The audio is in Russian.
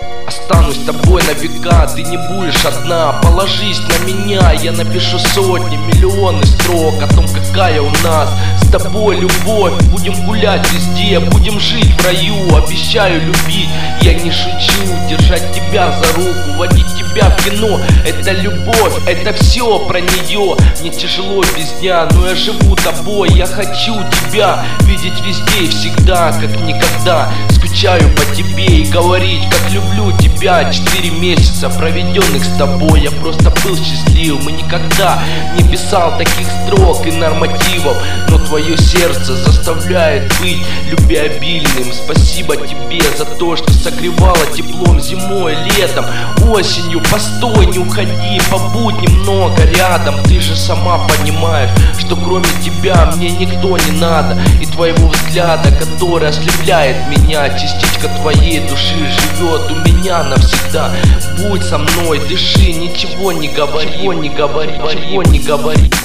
Останусь с тобой на века, ты не будешь одна. Положись на меня, я напишу сотни, миллионы строк о том, какая у нас с тобой любовь. Будем гулять везде, будем жить в раю. Обещаю любить, я не шучу. Держать тебя за руку, водить тебя в кино. Это любовь, это все про нее. Мне тяжело без дня, но я живу тобой. Я хочу тебя видеть везде и всегда, как никогда. Скучаю по тебе и говорить, как люблю тебя. 4 месяца, проведенных с тобой, я просто был счастлив. И никогда не писал таких строк и нормативов, но твое сердце заставляет быть любвеобильным. Спасибо тебе за то, что согревала теплом зимой, летом, осенью. Постой, не уходи, побудь немного рядом. Ты же сама понимаешь, что кроме тебя мне никто не надо. И твоего взгляда, который ослепляет меня. Частичка твоей души живет у меня навсегда. Будь со мной, дыши, ничего не говори, ничего не говори.